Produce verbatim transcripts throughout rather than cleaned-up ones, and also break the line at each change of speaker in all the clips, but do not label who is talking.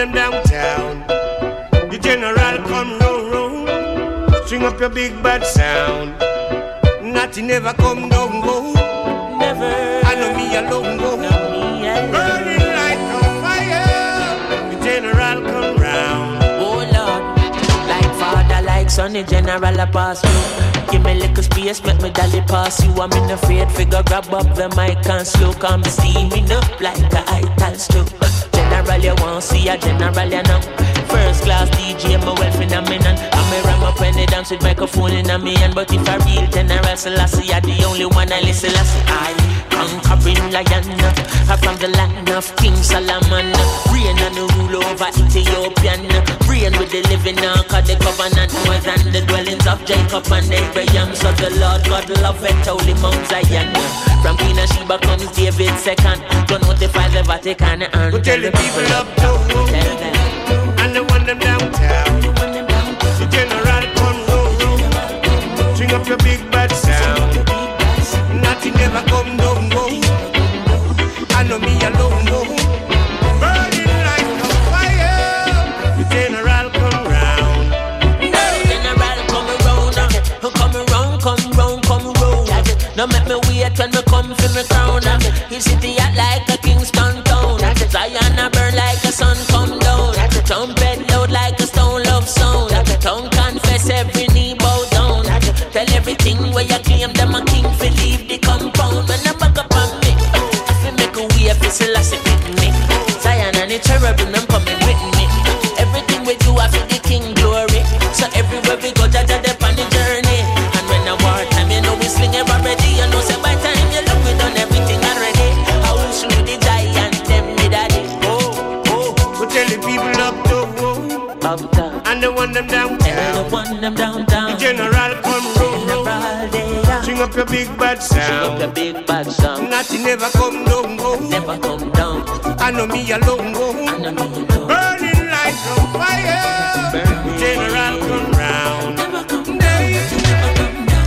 them downtown. The general come round, round. String up your big bad sound. Nothing ever come down, go.
Never.
I know me alone, go.
Know me alone.
Burning like a fire. The general come round.
Oh Lord, like father, like son, the general a pass through. Give me little space, make me dolly pass you. I'm in afraid figure, grab up the mic and slow. Come steaming up like a ital stew. General you want see a general you know. First class D J, my well phenomenon. I'm a ram up when they dance with microphone in a me hand. But if I real general Selassie, you're the only one I listen to. I conquering lion, I'm from the land of King Solomon. Reign and rule over Ethiopian. Reign with the living now, cause the covenant more than the dwellings of Jacob and Abraham. So the Lord God love it, holy Mount Zion. From Queen of Sheba comes David second. Don't notify the Vatican and
we'll tell the people up to
tell them.
And the one them downtown. The general come round, round. String up your big bad sound. Nothing ever come down, go. I know me alone, go. Burning like a fire. The general come round.
No, general come around. Come around, come round, come round. Now make me wait when me come for me crown. His city act like a Kingston town. Zion a burn like a sun come down. Trumpet loud like a stone love sound. Tongue confess every knee bow down. Tell everything where you claim them a king for leave the compound. When I back up on me, if you make a way for Selassie with me. Zion and the cherubim them coming with me. Everything we do I feel the king glory. So everywhere we go, Jaja they on the journey. And when I war time, you know we sling it already. You know say by time you look we done everything already. I will slew the giant them me daddy. Oh, oh,
we tell the people up to
up down.
And the one them downtown.
And the one them downtown.
The general come round. String up your big bad sound.
String up your big bad sound.
Nothing ever come down, go.
Never come down.
I know me alone, go.
I know me alone.
Burning like a fire. The general come round.
Never come down.
Never come down.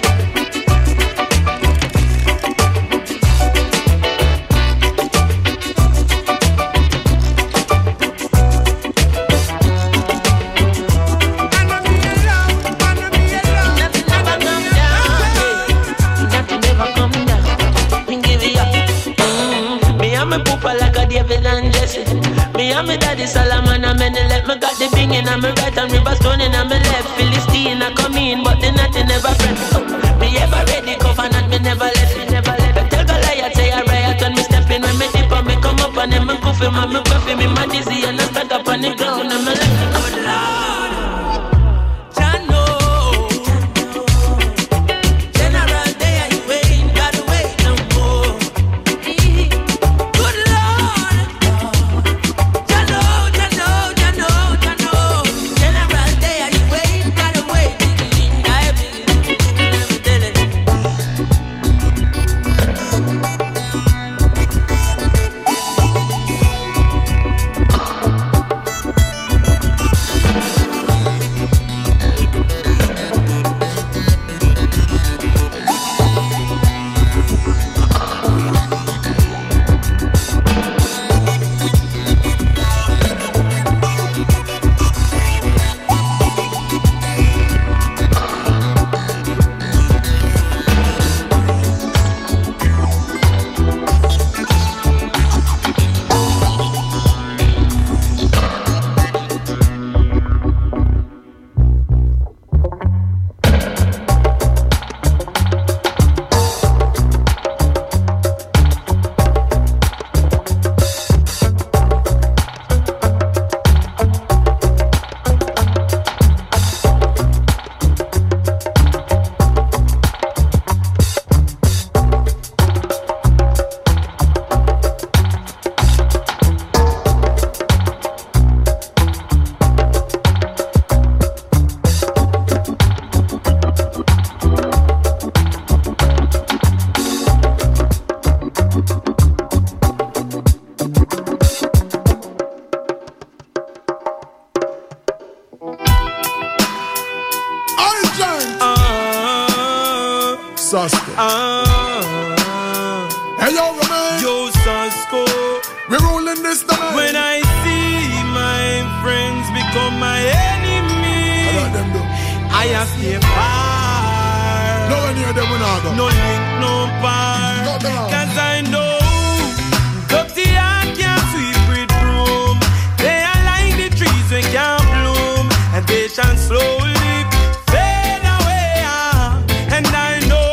Like a David and Jesse. Me and me daddy Solomon and me left. Me got the bing in and me right and river stone in and me left. Philistine I come in but the nothing never friend. Me ever ready covenant me never left. Me never left. But tell Goliath say I riot when me step in. When me dip and me come up and then me goof him and me gruff him. Me my dizzy and I stand up on the ground and me left. Good Lord.
Sasko.
Ah.
Hey yo, man.
Yo, Sasko.
We rolling this time.
When I see my
friends become my enemy.
What them do?
I have stay far.
No one near them will not go.
No link, no bar. Cause I know dirty heart can't sweep with broom. They are like the trees we can't bloom, and they shall slowly fade away. And I know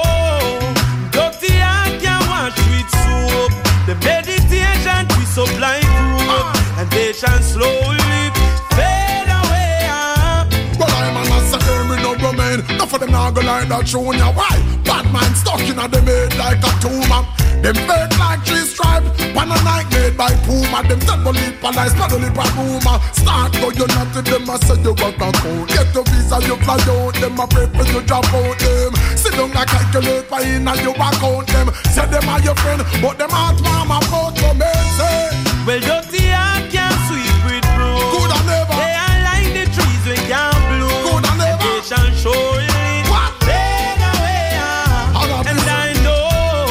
dirty heart can't wash with soap. The meditation twist up like rope, and they shall slowly fade away.
Well, I'm an assassin, me no remain. Enough of them now go like that show ya. Why? Bad mind stuck in a them head like a tumor. Them fake like three stripe, pan a night made by Puma. Them tell believe police, not only by rumor. Start go you not to them, I say you got a code. Get your visa, you fly out. Them a pray for you drop out them. Sit down and calculate by in and you account them. Say them are your friend, but them heart mama about to make say.
Well, dirty heart can't sweep with broom.
Good and never.
They are like the trees we can't bloom.
Good and never.
They shall surely fade away. And I know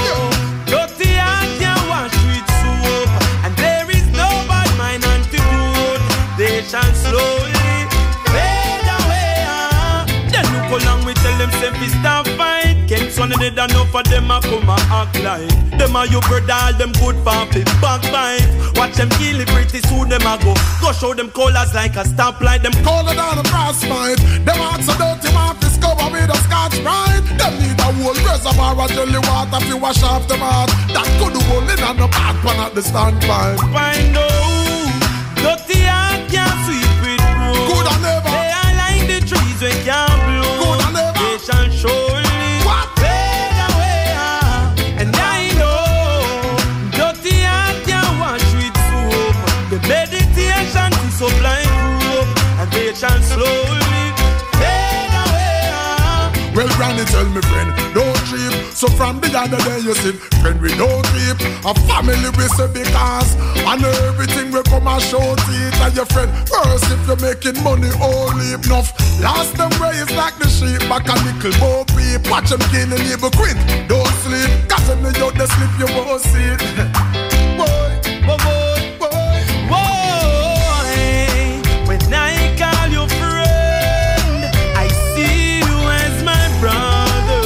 dirty heart can't wash with soap, and there is no bad mind antidote. They shall slowly fade away. Then look along, we tell them say we stop fight. Can't son of the enough of them a come a act like them a you brother, all them good for fit backbite. Watch them kill it pretty soon them a go. Go show them colors like a stoplight. Them
color down a frostbite. Them hearts so dirty, man, discover with a Scotch Brite. Them need a whole reservoir of jelly water to wash off them heart. That could hold in on the back pan at the standpipe.
I know dirty heart can't sweep with broom.
Good and never.
They are like the trees we can't bloom.
Good and never.
They shall surely fade away. And I know dirty heart can't wash with soap. The meditation is so blind group, and they shall slowly fade away.
Well, granny tell me friend, don't trip. So from the other day you see, friend we don't trip. A family we say because and everything we come and show teeth and your friend. First if you're making money, only enough. Last them raised like the sheep, back a nickel more peep. Watch them killing evil quit. Don't sleep, cause when you out the sleep you won't see it. Boy,
boy, boy, boy, boy. When I call you friend, I see you as my brother.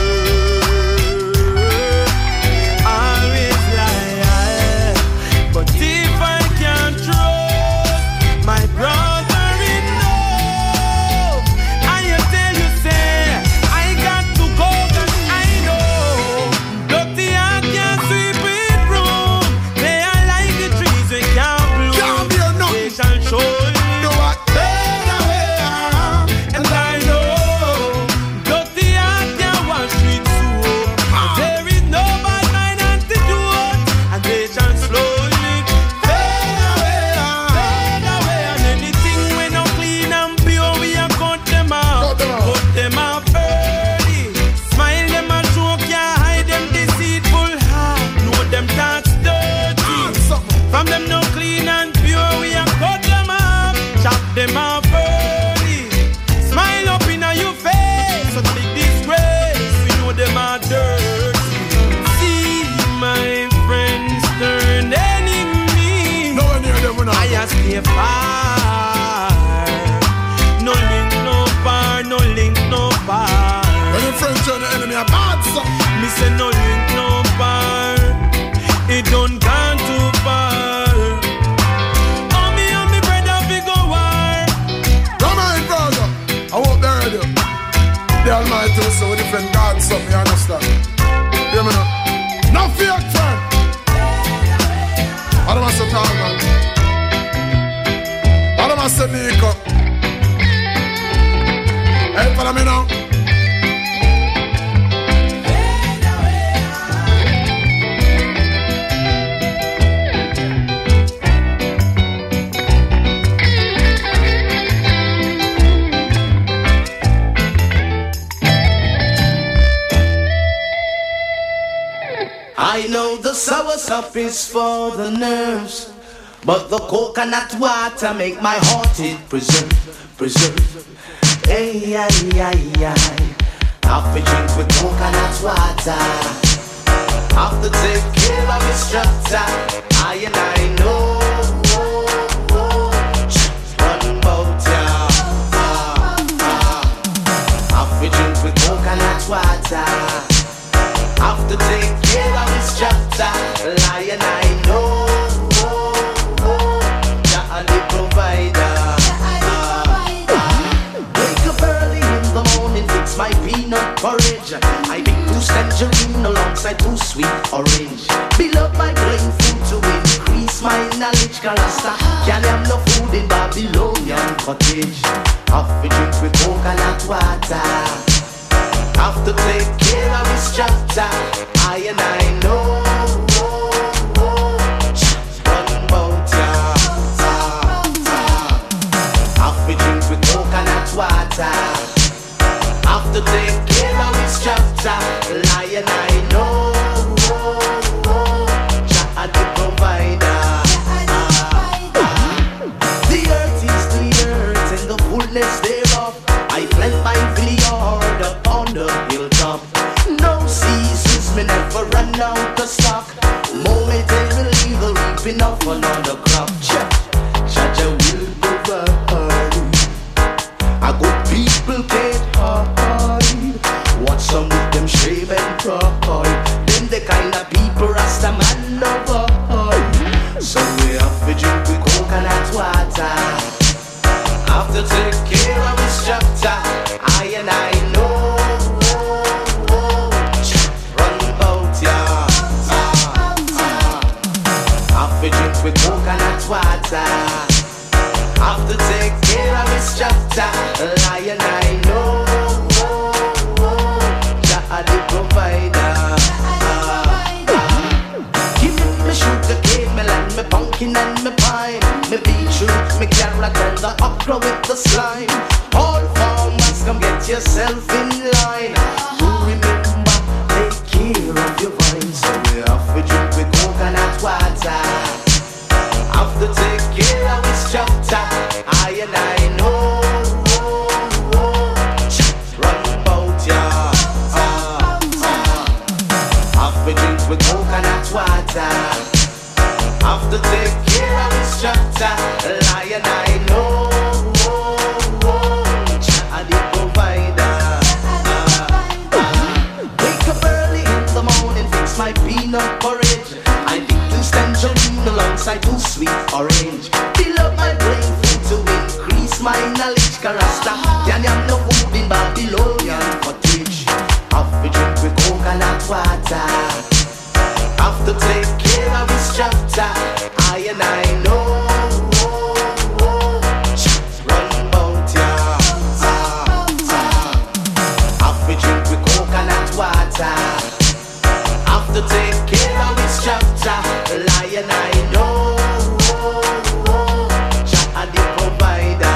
Always lie, but if I can't trust my brother enough, I tell you say I got to go, 'cause I know dirty heart can't sweep it broom. They are like the trees we can't bloom.
Can't be enough.
They shall surely
do what?
fade away. And I know dirty heart can't wash with soap. There is no bad mind antidote, and they shall slowly fade away, fade away. And anything we no clean and pure, we a cut them out,
Cut them out.
cut them out early. Smile them and joke, can't hide them deceitful heart. Know them thoughts dirty. From them no clean and pure, we a cut them off, chop them off early. Smile up in your face, so big disgrace, we know them are dirty. See my friends turn enemy.
No one near them will not
I
go.
a stay far. No link, no bar, no link, no bar.
When your friends turn the enemy a bad son.
Me say no link, no bar. It don't gone too far. Oh, me and me brother, we go war.
Come on, brother. I hope they heard you. The Almighty will say, we defend God, so you understand. Hear me now. No fear, friend. I don't want to talk, man. I don't want to sneak up. Hey, follow me now.
I know the sour stuff is for the nerves, but the coconut water make my heart it preserve, preserve. Hey, ay, ay, ay. Have to drink with coconut water. Have to take care of instructor. I and I know. Lion I know, Jah the provider. Wake up early in the morning, fix my peanut porridge. I pick two tangerine alongside two sweet orange. Build up my brain food to increase my knowledge. Karasta can't have no food in Babylonian cottage. Have to drink with coconut water. Have to take care of his chapter. I and I know. Run bout ya. Have to drink with coconut water. Have to take care of his chapter. Lion I know. Jah the provider. The earth is the earth and the fullness thereof. I plant my vineyard upon the hilltop. No seasons me never run out of stock. Momentarily the reaping of another crop. Jah will provide. A good people can't hide. Watch some of them shame and pride. Them the kind of people Rasta man avoid. So we have to drink with coconut water. Have to take care of his chapter. I and I know. Run bout ya. Have to drink with coconut water. Have to take care of his chapter. Lion I know. Jah the provider. Give me me sugar cane, me land, me pumpkin and me pine, me beetroot, me carrot and the okra with the slime. All farmers come get yourself in line. Do remember, take care of your vines. So we have to drink with coconut water. Have to take care of his chapter. I and I know. Run bout ya. Have to drink with coconut water. Have to take care of his chapter. Lion I know. Jah the provider. Wake up early in the morning, fix my peanut porridge. I pick two tangerine alongside two sweet orange. Fill up my brain food to increase my knowledge. Karasta can't have no food in Babylonian cottage. Have to drink with coconut water. Have to take care of his chapter. I and I know. Run bout ya. Have to drink with coconut water. Have to take care of his chapter. Lion I know. Jah the provider.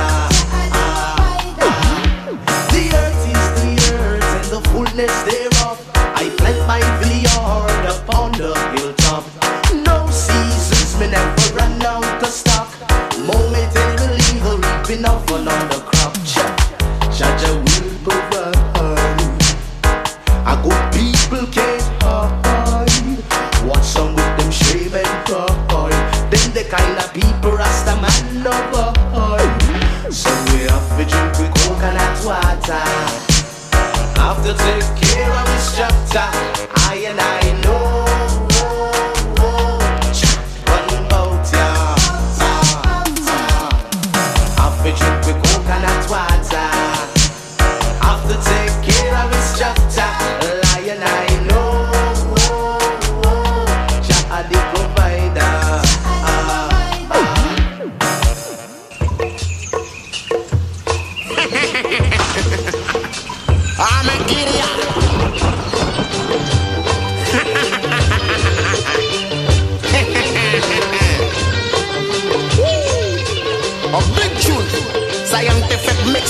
The earth is the earth and the fullness thereof. I plant my vineyard upon the hilltop. No seasons me never run out of stock. Momentarily the reaping of another crop. Jah will provide. A good people can't hide. Watch some with them shame and pride. Them the kind of people Rasta man avoid. So we have to drink with coconut water. Have to take care of his chapter. I and I know. Run bout ya. Have to drink with coconut water. Have to take care of his chapter. Lion I know. Jah the provider.
I'm a Gideon. A big tune, scientific mix.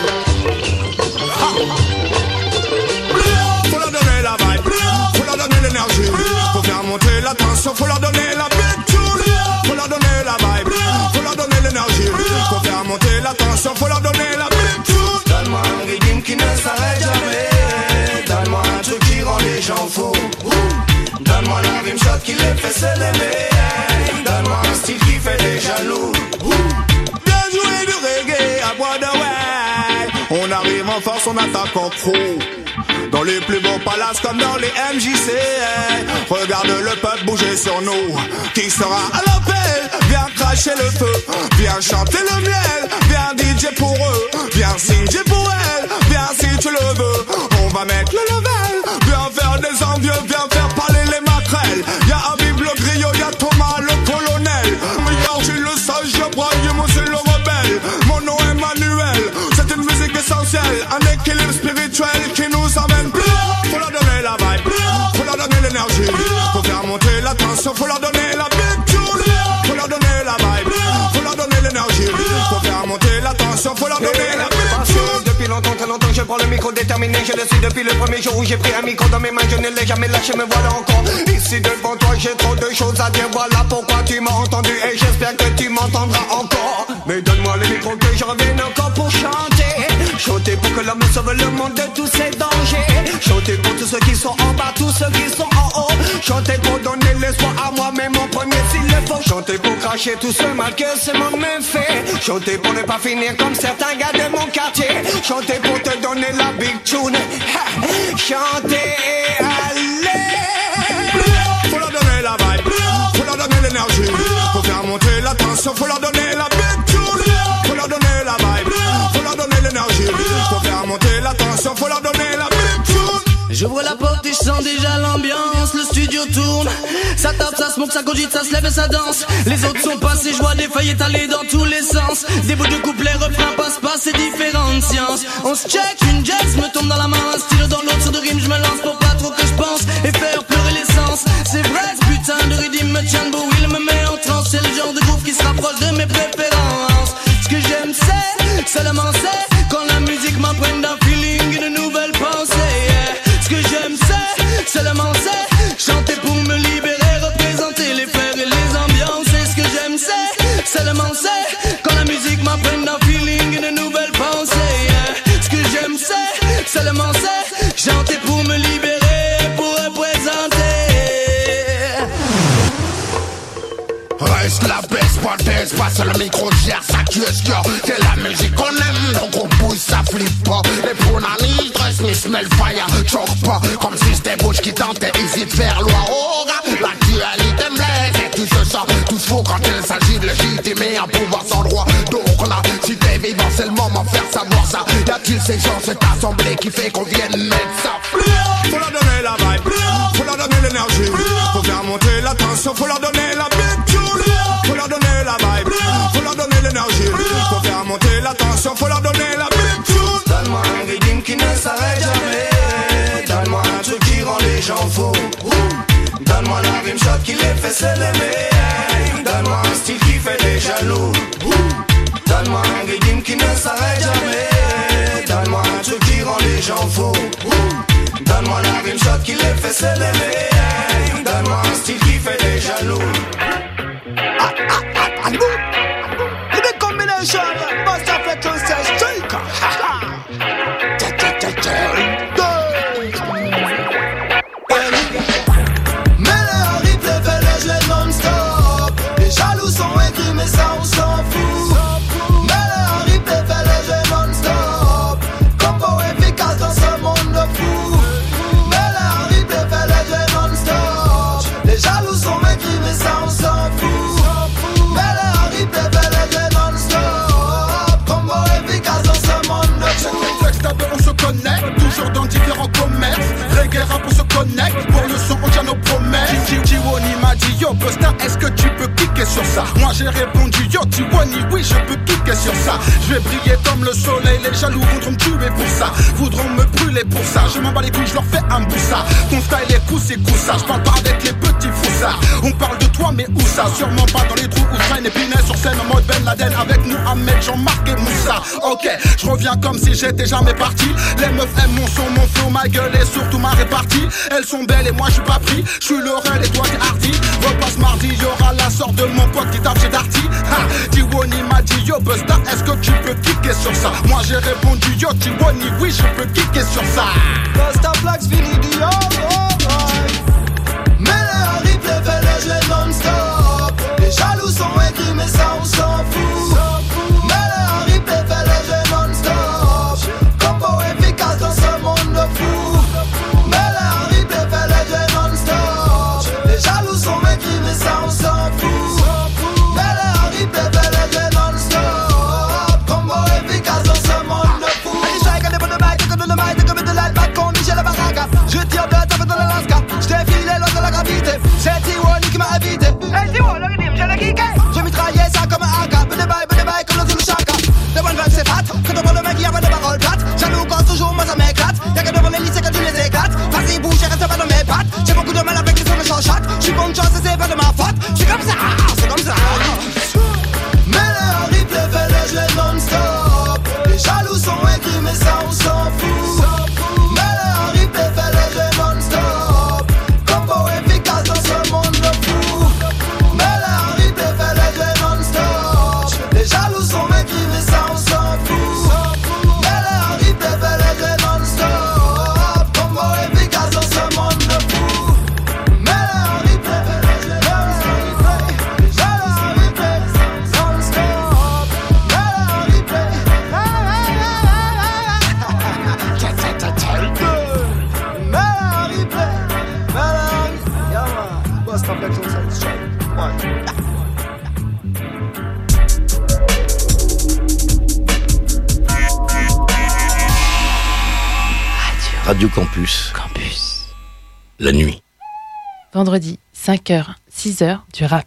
Faut leur donner la vibe, faut leur donner l'énergie. Faut faire monter la tension, faut leur donner la big tune. Faut leur donner la vibe, faut leur donner l'énergie. Faut faire monter la tension, faut leur donner la big tune. Donne-moi un rythme qui ne s'arrête jamais. Donne-moi un truc qui rend les gens fous. Donne-moi la rime shot qui les fait se lever. Donne-moi un style qui fait des jaloux. Bien joué du reggae à bois de ouais. On arrive en force, on attaque en pro. Dans
Dans les plus beaux palaces comme dans les M J C. Regarde le peuple bouger sur nous. Qui sera à l'appel? Viens cracher le feu, viens chanter le miel, viens D J pour eux, viens signer pour elle, viens si tu le veux. On va mettre le level, viens faire des envieux, viens faire parler les maquerelles. Y'a Habib le griot, y'a Thomas le colonel. Regarde, j'ai le sage, j'ai Brahim, c'est le rebelle. Mon nom est Manuel, c'est une musique essentielle, un équilibre spirituel qui nous amène plus. Faut leur donner la vibe, faut leur donner l'énergie, faut faire monter la tension, faut leur donner la big tune. Faut leur donner la vibe, faut leur donner l'énergie, faut faire monter la tension, faut leur donner la big tune.
Depuis longtemps, très longtemps, je prends le micro déterminé. Je le suis depuis le premier jour où j'ai pris un micro dans mes mains. Je ne l'ai jamais lâché, me voilà encore ici devant toi. J'ai trop de choses à dire, voilà pourquoi tu m'as entendu. Et j'espère que tu m'entendras encore. Mais donne-moi le micro que je revienne encore pour chanter. Chanter pour que l'homme sauve le monde de tous ses dangers. Chanter pour tous ceux qui sont en bas, tous ceux qui sont en haut. Chanter pour donner l'espoir à moi-même en premier s'il le faut. Chanter pour cracher tout ce mal que ce monde me fait. Chanter pour ne pas finir comme certains gars de mon quartier. Chanter pour te donner la big tune. Ha! Chanter et aller.
Faut leur donner la vibe, faut leur donner l'énergie, faut faire monter la tension, faut leur donner la big tune. Faut leur donner la vibe, faut leur donner l'énergie, faut faire monter la tension, faut leur donner la big tune.
J'ouvre la porte et je sens déjà l'ambiance. Le studio tourne, ça tape, ça smoke, ça cogite, ça se lève et ça danse. Les autres sont passés, je vois des feuilles étalées dans tous les sens. Des bouts de couplets, refrains, passe-passe, c'est différentes sciences. On se check, une jazz me tombe dans la main, un stylo dans l'autre, sur de rimes je me lance pour pas trop que je pense et faire pleurer l'essence. C'est vrai, ce putain de rythme me tient debout, il me met en transe. C'est le genre de groove qui se rapproche de mes préférences. Ce que j'aime c'est, seulement c'est quand la musique m'apprenne d'un feeling, une nouvelle pensée. Ce que j'aime c'est, seulement c'est chanter pour me libérer, représenter les frères et les ambiances. Et ce que j'aime c'est, seulement c'est quand la musique m'apprenne d'un feeling, une nouvelle pensée. Ce que j'aime c'est, seulement c'est chanter pour me libérer, pour représenter.
Reste la baisse, pas d'aise, passe le micro, gère sa question. C'est la musique qu'on aime, donc on pousse, ça flippe pas. Les Punani, dress me smell fire, choque pas. Comme si c'était bouche qui tentait, hésite faire loi. Oh, l'actualité me blesse, et tu se sens tous faux quand il s'agit de légitimer un pouvoir sans droit. Donc là, si t'es vivant, c'est le moment de faire savoir ça. Y a-t-il ces gens, cette assemblée qui fait qu'on vienne mettre ça?
Faut leur donner la vibe, faut leur donner l'énergie, faut faire monter la tension, faut leur donner la big tune. Faut leur donner la vibe, faut leur donner l'énergie, faut faire monter la tension, faut leur donner la big tune.
Donne-moi un rythme qui ne s'arrête jamais. Donne-moi un truc qui rend les gens fous. Donne-moi la rime shot qui les fait s'élever. Donne-moi un style qui fait des jaloux. Donne-moi un rythme qui ne s'arrête jamais. Donne-moi un truc qui rend les gens fous. Donne-moi la rime shot qui les fait s'élever. Donne-moi un style qui fait des jaloux. Ah, ah, ah, and boom. The big combination, must have a concert striker. Ha ha. Cha cha cha cha.
Mais le replay fait le jeu non-stop. Les jaloux sont écrits, mais ça on s'en fout. Mais le replay fait le jeu non-stop. Combo efficace dans ce monde de fou. Mais le replay fait le jeu non-stop. Les jaloux sont écrits, mais ça on s'en fout.
On se connecte, toujours dans différents commerces. Reggae rap on se connecte, pour le son on tient nos promesses. Tiwoni m'a dit yo Busta, est-ce que tu peux kicker sur ça? Moi j'ai répondu yo Tiwoni, oui je peux kicker sur ça. Je vais briller comme le soleil, les jaloux voudront me tuer pour ça. Voudront me brûler pour ça, je m'en bats les couilles, je leur fais un boussa. Ton style est coussé coussa, je parle pas avec les petits foussards. On parle de toi mais où ça? Sûrement pas dans les trous où traîne Épinay sur scène en mode Ben Laden avec nous Ahmed, Jean-Marc et Moussa. Ok, je reviens comme si j'étais jamais parti. Les meufs aiment mon son, mon flow, ma gueule et surtout ma répartie. Elles sont belles et moi je suis pas pris. Je suis le reine et toi t'es hardy. Repasse mardi, y'aura la sorte de mon pote qui tape chez Darty. Ha, Tiwoni m'a dit yo Busta, est-ce que tu peux kicker sur ça? Moi j'ai répondu yo Tiwoni, oui je peux kicker sur ça.
Busta Flax fini du yo, oh, oh. Mais le replay fait le jeu non-stop. Les jaloux sont écrits mais ça on s'en fout. Mais le replay fait le jeu non-stop. Combo efficace dans ce monde de fou.
Radio Campus.
Campus.
La nuit.
Vendredi, cinq heures, six heures, du rap.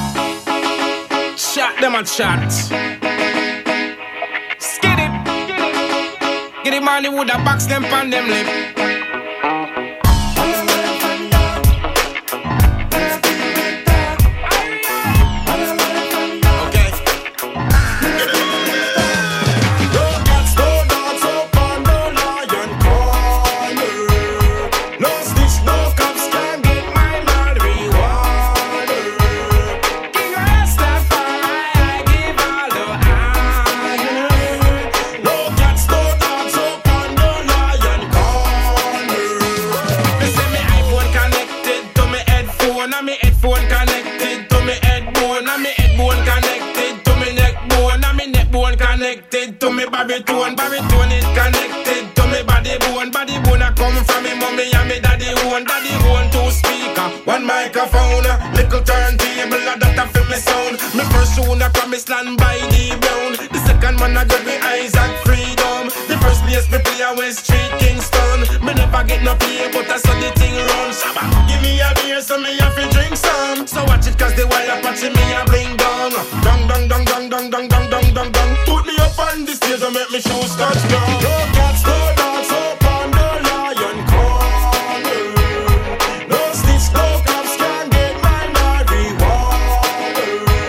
Shot them a shot. Skid it. Get it money with a box them pan them lip. To me baritone, baritone it connected to me body bone, body bone a come from me mommy and me daddy own, daddy own two speaker, one microphone, little turntable that a feel me sound. Me first tune a promise land by the brown. The second one I got me Isaac Freedom. The first place me play a West Street Kingston. Me never get no pay but I saw the thing run. Shabba, give me a beer so me have to drink some. So watch it cause the wire patching me a bling down. Dong dong dong dong dong dong dong dong dong dong. Put me up on the stage and make me shoes touch down. No cats, no dogs up on the lion corner. No snitch, no cops can get my marijuana.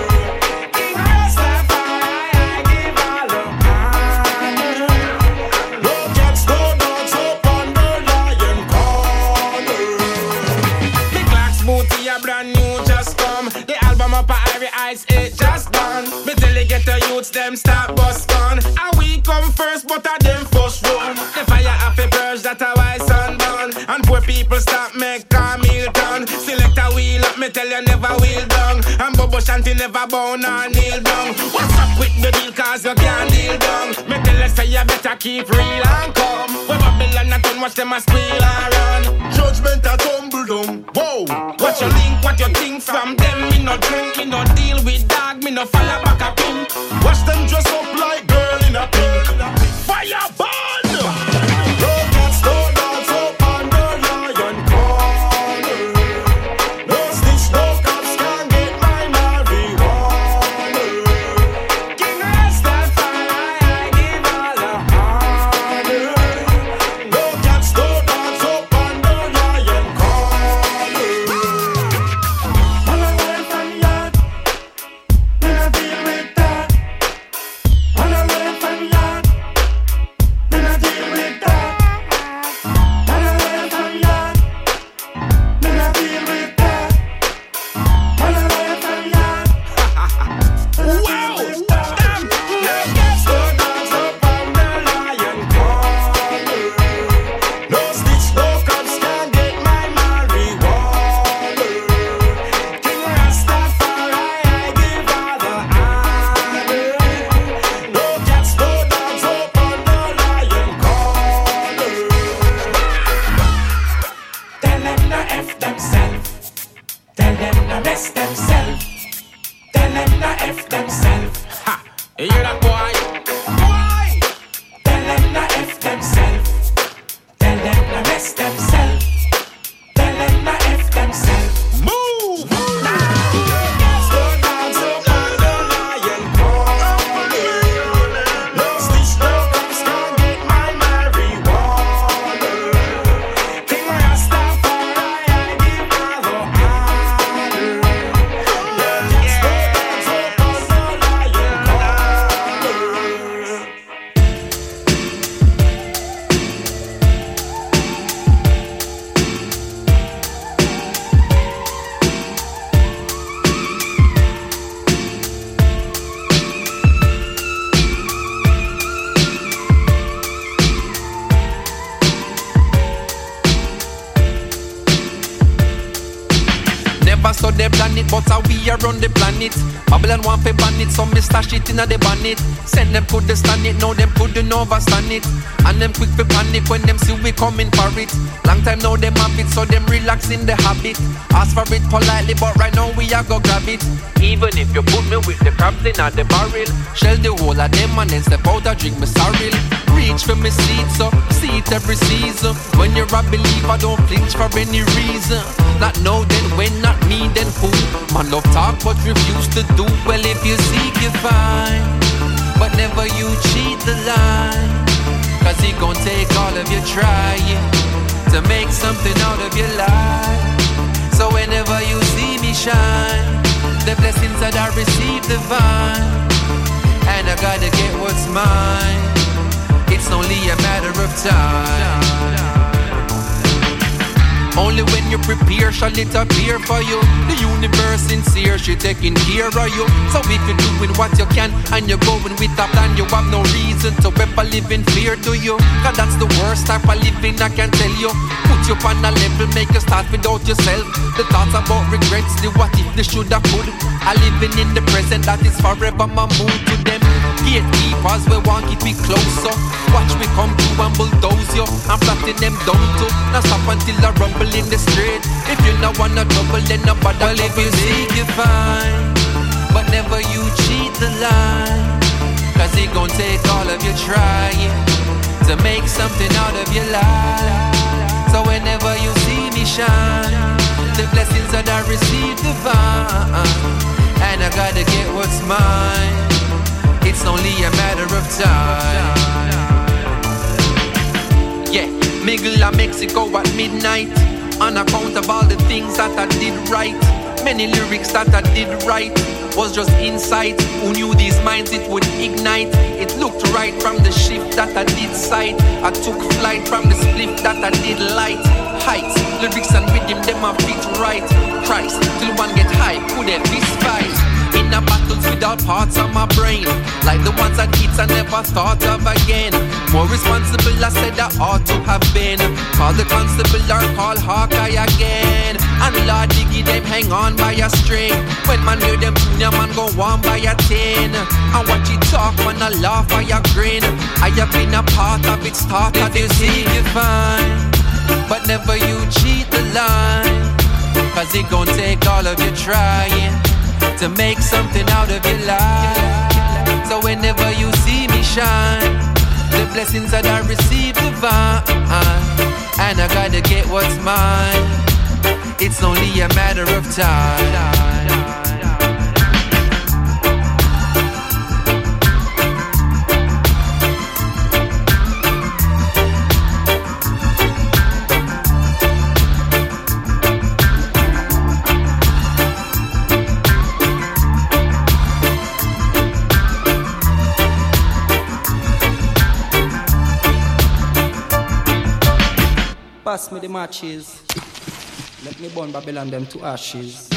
King Rastafari, I give all of honor. No cats, no dogs up on the lion corner. The Clark's booty a brand new just come. The album up at Ivory Heights, it just done. Me tell you get the youths them start bust gun. And we come first, but a them first run. The fire happy purge that a wise sundown. And poor people stop make a meal done. Select a wheel up, me tell you never wheel down. And Bobo Shanty never bound or kneel down. What's up with the deal cause you can't deal down. Me tell you say you better keep real and come. When Babylon a turn, watch them a squeal and run. Judgment a tumble down. Whoa. What you link, what you think from them. Me no drink, me no deal with dog. Me no follow back a pimp. Watch them dress up like girl in a pink. Fire burn! No cats, no dogs up on the lion corner. No snitch, no cops can get my marijuana. King Rastafari, I give all the honor. No cats, no dogs up on the lion corner. When I went from yard, when I deal with that. When I
but how we are on the planet. Babylon want to ban it, so me stash it in a the bonnet. Send them couldn't stand it, now them couldn't overstand it. And them quick to panic when them see we coming for it. Long time now them have it, so them relax in the habit. Ask for it politely, but right now we are go grab it. Even if you put me with the crabs in at the barrel, shell the whole of them and then step out and drink me sorrel. Reach for me seat, so see it every season. When you're a believer, don't flinch for any reason. Not now, then when, not me, then who? Man love talk, but refuse to do. Well, if you seek, you find, but never you cheat the line. Cause he gon' take all of your trying to make something out of your life. So whenever you see me shine, the blessings that I receive divine, and I gotta get what's mine. It's only a matter of time. Only when you prepare shall it appear for you. The universe sincere, she taking care of you. So if you're doing what you can and you're going with a plan, you have no reason to ever live in fear, do you? Cause that's the worst type of living I can tell you. Put you on a level, make you start without yourself. The thoughts about regrets, the what if, the shoulda, could. I living in the present, that is forever my mood to them. Gatekeepers, we want it be closer. Watch me come through and bulldoze you. I'm flattening them down too. Now stop until I rumble in the street. If you not wanna trouble, then nobody. Well, if you seek, you find, but never you cheat the line. Cause he gon' take all of your trying to make something out of your life. So whenever you see me shine, the blessings that I receive divine, and I gotta get what's mine. It's only a matter of time. Yeah, Migla, Mexico at midnight. On account of all the things that I did right. Many lyrics that I did right was just insight. Who knew these minds it would ignite? It looked right from the shift that I did sight. I took flight from the spliff that I did light. Heights, lyrics and rhythm, them a fit right. Christ, till one get high, could have this fight. In a battles without parts of my brain, like the ones that kids I never thought of again. More responsible I said I ought to have been. Call the constable or call Hawkeye again. And Lord Diggy them hang on by a string. When man hear them tune, your man go on by a tin. And watch it talk when I laugh or you grin. I have been a part of it, start of the scene. You find, but never you cheat the line. Cause it gon' take all of your trying to make something out of your life. So whenever you see me shine, the blessings that I receive divine, and I gotta get what's mine. It's only a matter of time.
Pass me the matches. Let me burn Babylon them to ashes.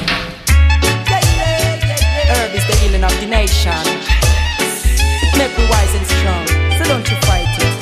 Herb is the healing of the nation. Make me wise and strong, so don't you fight it.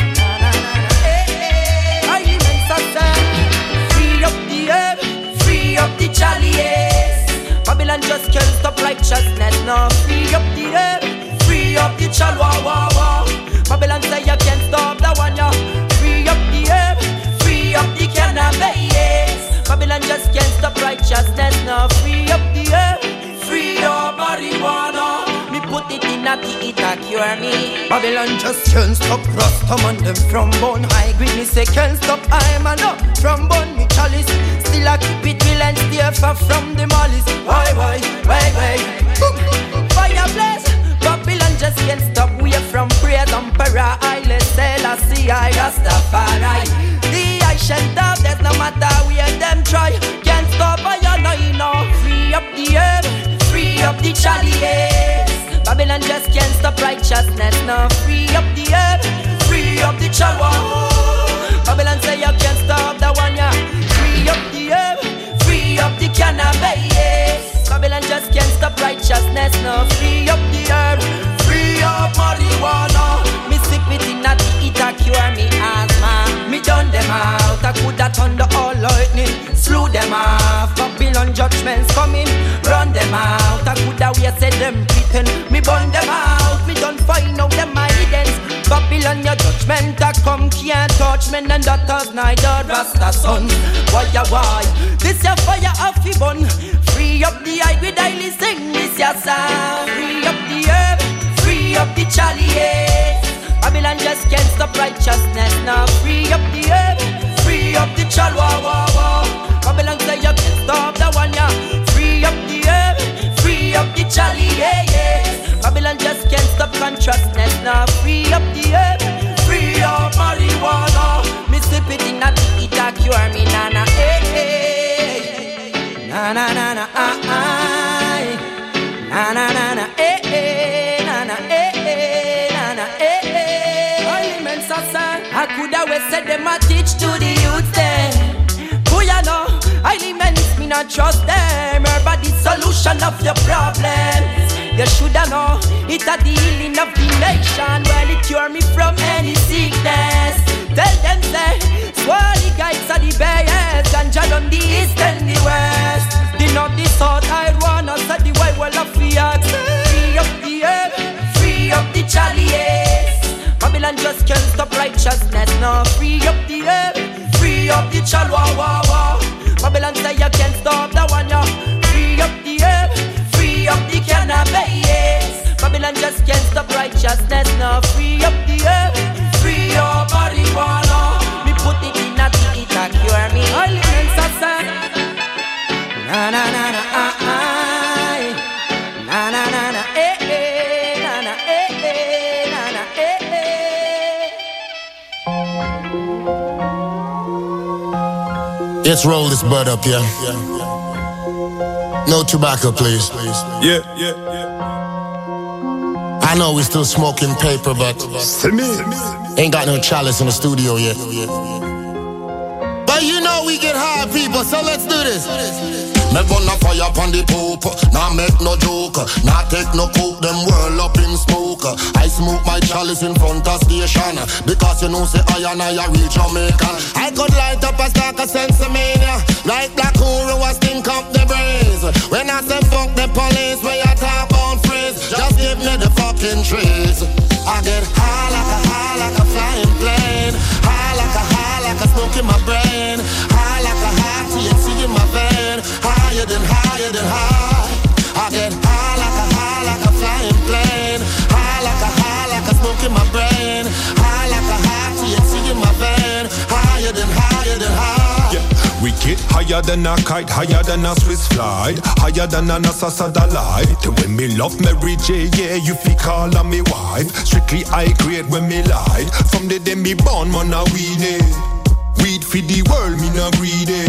I free up the herb, free up the chalice. Babylon just can't stop righteousness. No, free up the herb, free up the chal. Wah wah wah. Babylon say you can't stop that one. Ya free up the herb. Free up the cannabis. Babylon just can't stop righteousness. Now free up the earth, free up marijuana. Me put it in a tea, it a cure me. Babylon just can't stop Rastaman them from bone high. Green me say can't stop I'm a no from bone me chalice. Still I keep it real and stay far from the malice. Why, why, why, why? Fire blaze. Babylon just can't stop we from praise and para. I let's say I see I Rastafari. Shut up, there's no matter where them try. Can't stop I know, know. Free up the earth, free up the chalice. Babylon just can't stop righteousness. Now free up the earth, free up the chalice. Babylon say you can't stop that one, yeah. Free up the earth, free up the cannabis. Babylon just can't stop righteousness. Now free up the earth, free up marijuana. Me sick with it, not it a cure me asthma. Me done them out, I coulda thunder all lightning, slew them off. Babylon judgments coming, open, me burn them out. Me don't find out them evidence. Babylon, your judgment a come can't touch men and daughters neither Rasta son. Why ya why? This your fire off the bun. Free up the eye with daily sing this your sound. Free up the herb, free up the chalice. Babylon just can't stop righteousness now. Free up the herb, free up the chal wah wah wah. Babylon say you can't stop the one ya. Free up the herb, free up the chalice. Yeah, yeah. Babylon just can't stop consciousness now. Free up the herb, free up marijuana. Me sip it in a tea, it a cure me nana. Hey, hey. Na na na na ah ah. Na na na na eh eh. Na na eh eh. Na na eh eh. Only men so sad. I could have said them a teach to the youth then. Who ya know? Only men me not trust them. Everybody solution of your problems. You shoulda know it a the healing of the nation. Well, it cure me from any sickness. Tell them say, Swally guides are the best. Ganja on the east and the west. The north, the south, I wanna say the way well of fiat. Free up the earth, free up the chalice. Babylon just can't stop righteousness. No, free up the earth, free up the chalwa wa wa. Babylon say you can't stop the one ya. Free up the earth, free up the cannabis. Babylon just can't stop righteousness. Now free up the earth, free up marijuana. Me put it in a tea, it a cure me. All in sasa. Na na na na ah ah. Na na na na eh eh. Na na eh eh. Na na eh
eh. Let's roll this bud up, yeah. No tobacco, please.
Yeah, yeah, yeah.
I know we still smoking paper, but ain't got no chalice in the studio yet. But you know we get high, people, so let's do this.
Me burn a fire upon the poop, nah make no joke, nah take no coke, them whirl up in smoke. I smoke my chalice in front of station, because you know say I and I a real Jamaican. I could light up a stack of sensimania, like Black Huru was stink up the brains. When I say fuck the police, when you talk about freeze, just give me the fucking trees. I get high like a high like a flying plane, high like a high like a smoke in my brain, high like a high T H C in my vein. Higher than, higher than high. I get high like a high like a flying plane. High like a high like a smoke in my brain. High like a high T H C in my vein. Higher than, higher than high.
Yeah. We get higher than a kite, higher than a Swiss flight, higher than a NASA satellite. When me love Mary J, yeah, you fi call her me wife. Strictly high grade when me lied. From the day me born, man, I weed it. Weed for the world, me not greedy.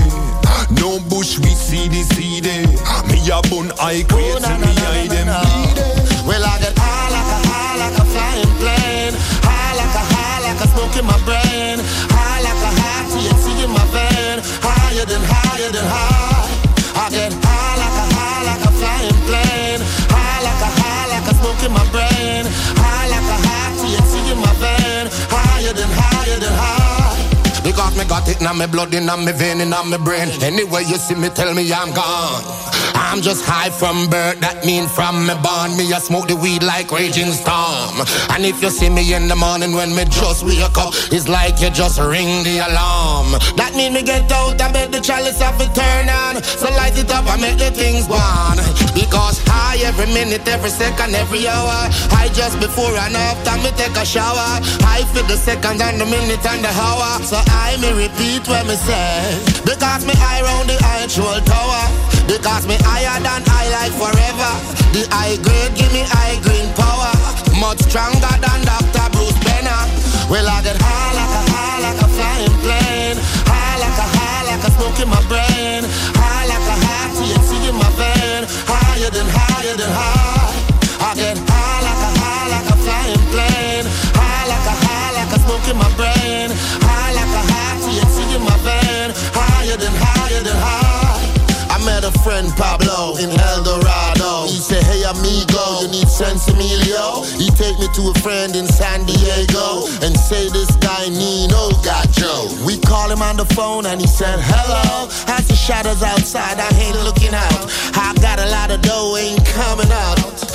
No bush, we see the seed. Me a bun high grades and me hide them bleeding.
Well, I get high like a high like a flying plane. High like a high like a smoke in my brain. High like a high T H C in my vein. Higher than, higher than high. I get high like a high like a flying plane. High like a high like a smoke in my brain. High like a high T H C in my vein. Higher than, higher than high. Because me got it in my blood, in my vein, in my brain. Anyway you see me, tell me I'm gone. I'm just high from birth, that mean from me born. Me a smoke the weed like raging storm. And if you see me in the morning when me just wake up, it's like you just ring the alarm. That mean me get out and bed, the chalice have to turn on. So light it up and make the things go on. Because high every minute, every second, every hour. High just before and after me take a shower. High for the second and the minute and the hour. So I me repeat what me say. Because me high round the actual tower. Because me higher than I like forever. The high grade give me high green power. Much stronger than Doctor Bruce Banner. Well I get high like a high like a flying plane. High like a high like a smoke in my brain. High like a high T H C in my vein. Higher than, higher than high. I get high like a high like a flying plane. High like a high like a smoke in my brain. High like a high T H C in my vein. Higher than, higher than high. I met a friend Pablo in El Dorado. He said, hey amigo, you need sense Emilio. He take me to a friend in San Diego and say this guy Nino got Joe. We call him on the phone and he said, hello. As the shadows outside, I ain't looking out. I got a lot of dough, ain't coming out.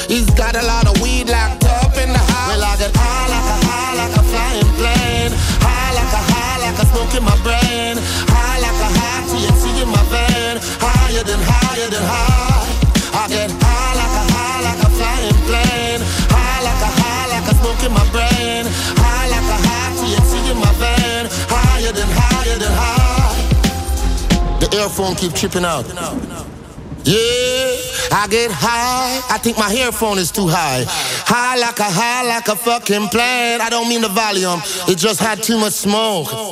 He's got a lot of weed locked up in the house. Well, I get high like a high like a flying plane. High like a high like a smoke in my brain. High like a high T H C in my vein. Higher than higher than high. I get high like a high like a flying plane. High like a high like a smoke in my brain. High like a high T H C in my vein. Higher than higher than high. The earphone keep tripping out. Yeah, I get high. I think my earphone is too high. High like a high like a fucking plane. I don't mean the volume. It just had too much smoke. Why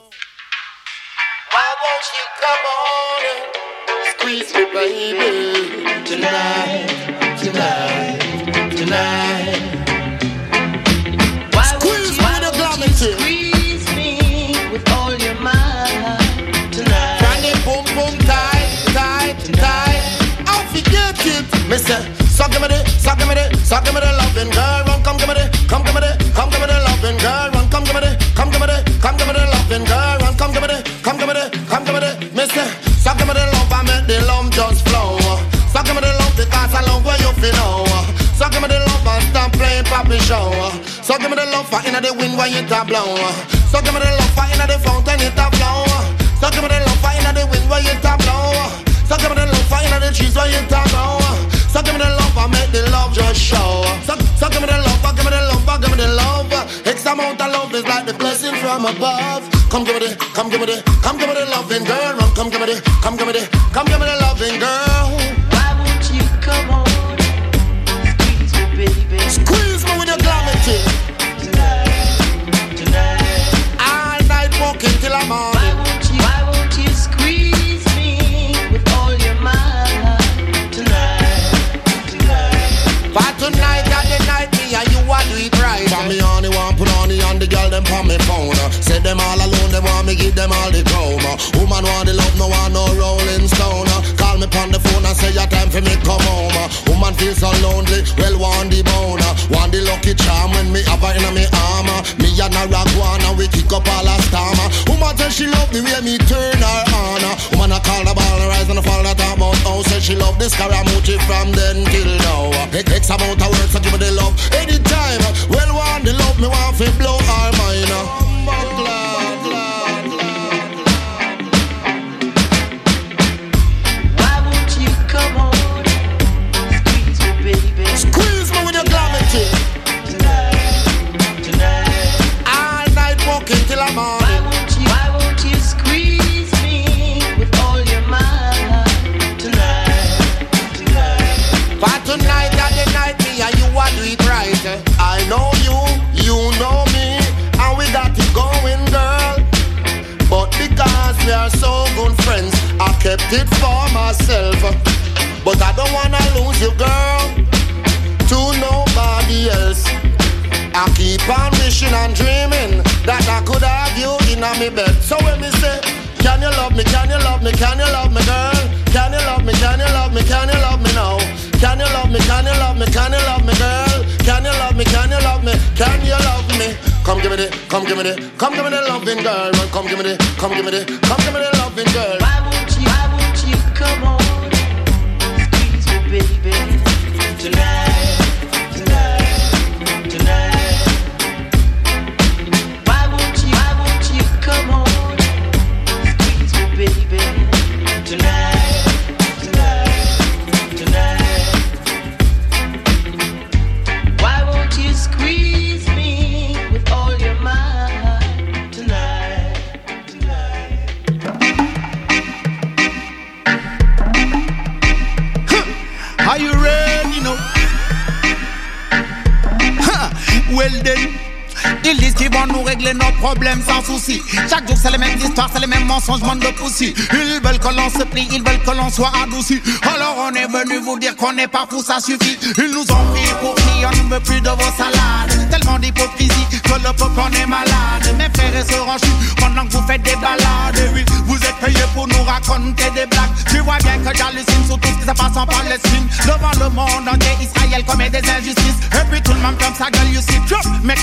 won't you come on and squeeze me, baby? Tonight, tonight, tonight. Why squeeze me with a glamour tip.
Squeeze me with all your mind tonight.
Can you boom boom tight, tight, tight? I'll forget it. Mister, so give me the, so give me the, so give me the loving girl. Run, come give me the, come give me the, come give me the loving girl. Run, come give me the, come give me the, come give me the loving girl. Run, come give me the, come give me the, come give me the. Mister, so give me the love, I make the love just flow. So give me the love because I love where you feel now. So give me the love and stop playing poppy show. So give me the love for inna the wind when it a blow. So give me the love for inna the fountain it a flow. So give me the love for inna the wind when it a blow. So give me the love for inna the trees when it a grow. So give me the love and make the love just show. So, so give me the love, give me the love, give me the love. X amount of love is like the blessing from above. Come give me the, come give me the, come give me the loving girl. Come give me the, come give me the, come give me the loving girl.
Why won't you come on? Squeeze me, baby.
Squeeze me with your glamour tip.
Tonight, tonight.
All night walking till I'm on.
Why won't you, why won't you squeeze me with all your mind tonight, tonight.
But tonight, that the night, me and you are do it right. For me on the one, put on the on the girl, them on me phone. Say them all alone, they want me give them all the chroma. Woman want the love, no one no rolling stone. Call me on the phone and say your time for me come home. Woman feel so lonely, well want the bone. Want the lucky charm when me have her in me armor. Me and a Ragwana, we kick up all a storm. Woman tell she love the way me turn her on. Woman I call the ball, rise and fall that about how. Say she love this Scaramucci from then till now. X amount of words, so give me the love anytime. Well want the love, me want to blow her mind.
Why won't you come on? Squeeze me, baby.
Squeeze me with your glamour tip.
Tonight, tonight.
All night walking till I'm on.
Why won't you, why won't you squeeze me with all your mind tonight, tonight.
But tonight, that the night, me and you are do it right. I know you, you know me, and we got it going, girl. But because we are so good friends, I kept it for myself. But I don't wanna lose you, girl, to nobody else. I keep on wishing and dreaming that I could have you in a me bed. So when me say, can you love me, can you love me, can you love me, girl? Can you love me, can you love me, can you love me now? Can you love me, can you love me, can you love me, girl? Can you love me, can you love me, can you love me? Come give me the, come give me the, come give me the loving girl. Come give me the, come give me the, come give me the loving girl.
Why won't you, why won't you come on? Squeeze me, baby. Tonight, tonight, tonight. Why won't you, why won't you come on? Squeeze me, baby. Tonight, tonight, tonight. Why won't you squeeze me with all your mind tonight, tonight?
Are you ready, no? Ha! Well then, ils disent qu'ils vont nous régler nos problèmes sans souci. Chaque jour c'est les mêmes histoires, c'est les mêmes mensonges, monde de poussi. Ils veulent que l'on se plie, ils veulent que l'on soit adouci. Alors on est venu vous dire qu'on n'est pas fou, ça suffit. Ils nous ont pris pour qui, on ne veut plus de vos salades. Tellement d'hypocrisie que le peuple en est malade. Mes frères et sœurs en chute pendant que vous faites des balades. Et oui, vous êtes payés pour nous raconter des blagues. Tu vois bien que j'hallucine sur tout ce qui se passe en Palestine. Devant le monde entier, Israël commet des injustices. Et puis tout le monde ferme sa gueule, you see. Mais quel Poutine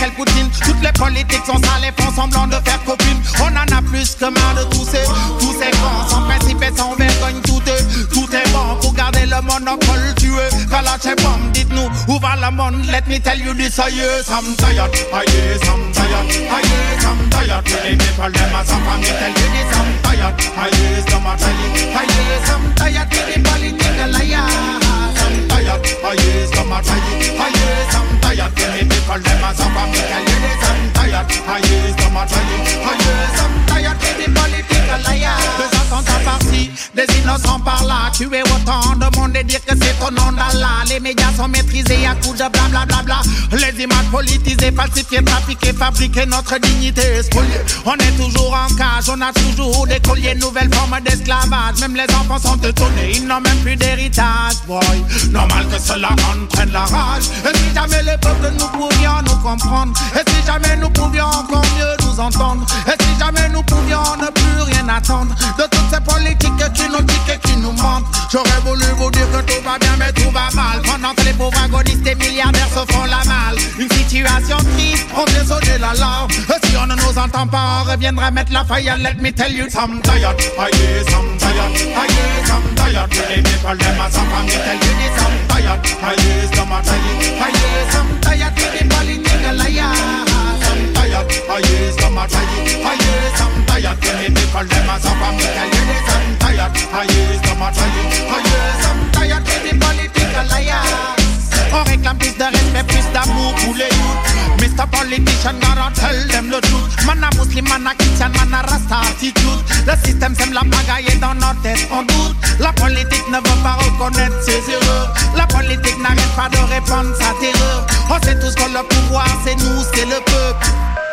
mine. Toutes les politiques sont sales et font semblant de faire copine. On en a plus que marre de tous ces, tous ces cons. Sans principe et sans vergogne, tout est, tout est bon. Pour garder le monopole tué. Quand la chef bombe, dites-nous où va le monde. Let me tell you this, I yes, I'm tired. I yes, I'm tired. I yes, I'm tired. Les people, them as I'm me tell you this, I'm tired. I yes, don't matter it. I yes, I'm tired. The political liars. I'm tired. I yes, don't matter it. I yes, I'm tired. The people, them as I'm me tell you this, I'm tired. I yes, don't matter it. I yes, I'm tired. The political liars. Des attentats par-ci, des innocents par-là. Tuer autant de monde et dire que c'est au nom d'Allah. Les médias sont maîtrisés à coups de blablabla. Les images politisées, falsifiées, trafiquées, fabriquées, notre dignité spoliée. On est toujours en cage, on a toujours des colliers, nouvelles formes d'esclavage. Même les enfants sont étonnés, ils n'ont même plus d'héritage. Boy, normal que cela entraîne la rage. Et si jamais le peuple nous pouvions nous comprendre, et si jamais nous pouvions encore mieux nous entendre, et si jamais nous pouvions ne plus rien attendre de toutes ces politiques qui nous piquent et qui nous mentent. J'aurais voulu vous dire que tout va bien mais tout va mal. Pendant que les pauvres agonistes et milliardaires se font la malle. Une situation triste, on vient sonner l'alarme. Et si on ne nous entend pas, on reviendra mettre la faille. Let me tell you, I'm tired. I yes, I'm tired. I yes, I'm tired. Les people, them as I'm me tell you this, I'm tired. I yes, don't matter it. I yes, I'm tired. The political liars. I'm tired. I yes, don't matter it. I yes, I'm tired. Les people, them as I'm me tell you this, I'm tired. I yes, don't matter it. I yes, I'm tired. The political liars. On réclame plus de respect, plus d'amour pour les youths. Mister Politician, gotta tell them the truth. Man a Muslim, man a Christian, man a Rasta attitude. Le système sème la pagaille et dans notre tête on doute. La politique ne veut pas reconnaître ses erreurs. La politique n'arrête pas de répandre sa terreur. On sait tous que le pouvoir c'est nous, c'est le peuple.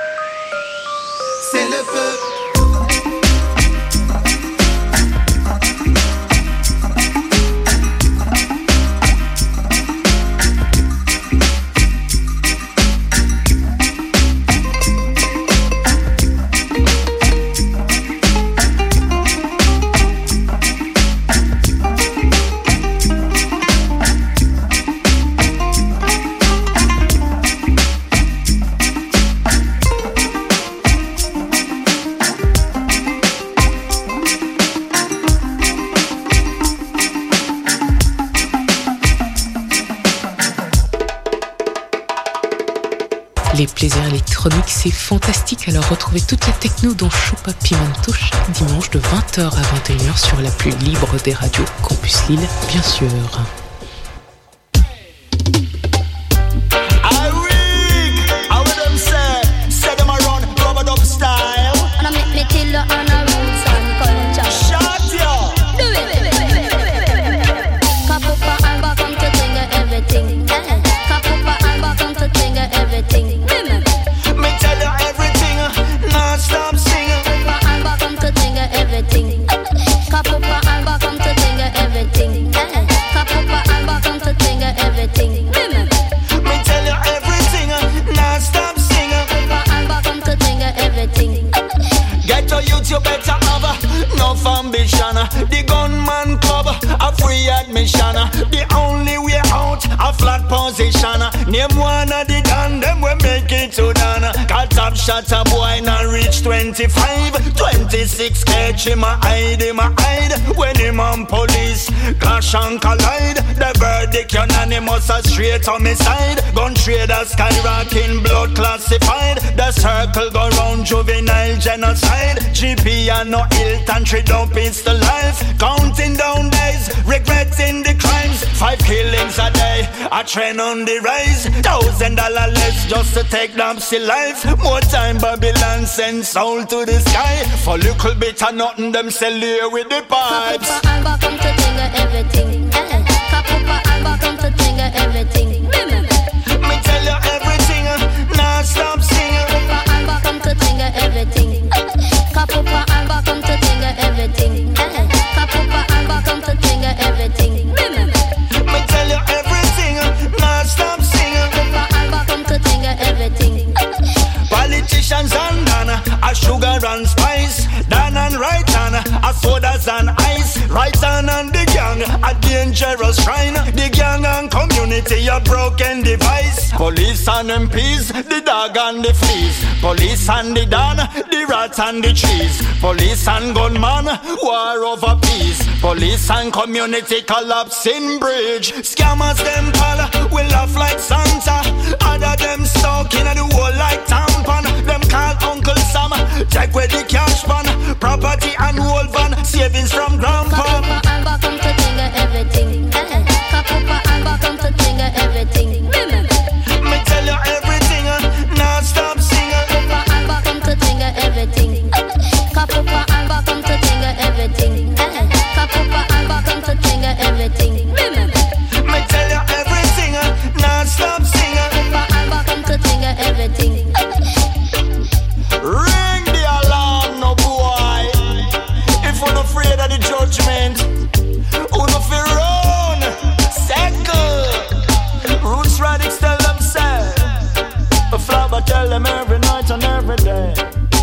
C'est le peuple.
Les plaisirs électroniques, c'est fantastique. Alors retrouvez toute la techno dans Choupa Pimento chaque dimanche de vingt heures à vingt et une heures sur la plus libre des radios Campus Lille, bien sûr.
The gunman club, a free admission. The only way out, a flat position. Name one of the gun, them we make it to done. Got top shot a boy now reach twenty-five, twenty-six catch him a hide, him a hide. When him on police clash and collide, the verdict unanimous a straight homicide. Gun trader skyrocketing, blood classified. The circle go round juvenile genocide. G P and no Hilton, three dump it's the life. Counting down days, regretting the crimes. Five killings a day, a trend on the rise. Thousand dollar less just to take Dempsey life. More time Babylon send soul to the sky. For little bit of nothing them sell here with the pipes.
Kapupa Alba come to think everything. Kapupa Alba come to think everything.
Me tell you everything, now stop singing.
Kapupa Alba come to think everything. Kapupa Alba come to think everything. Kapupa Alba come to think everything.
Me tell you everything, now stop singing.
Kapupa Alba come to think everything.
Politicians and done, a sugar and spice. Dan and right hand, a sodas and ice. Right hand and the gang, a dangerous shrine. The gang and community, a broken device. Police and M Ps, the dog and the fleas. Police and the dan, the rats and the trees. Police and gunman, war over peace. Police and community collapsing bridge. Scammers them pal, we laugh like Santa. Other them stuck in the wall like tampon. Them call Uncle Sam, check where the cash pan. Property and whole van, savings from grandpa.
Kapupa and back come to finger everything. Kapupa and back come to finger everything.
Me tell you everything, now stop singing.
Kapupa and back come to finger everything. Kapupa and back come to finger everything. Kapupa and back come to finger everything.
Me tell you everything, now stop singing.
Kapupa and back come to finger everything.
Ring the alarm, no boy. If you're not afraid of the judgment, who no fear run? Second, Roots Radix tell themselves. A flower tell them every night and every day.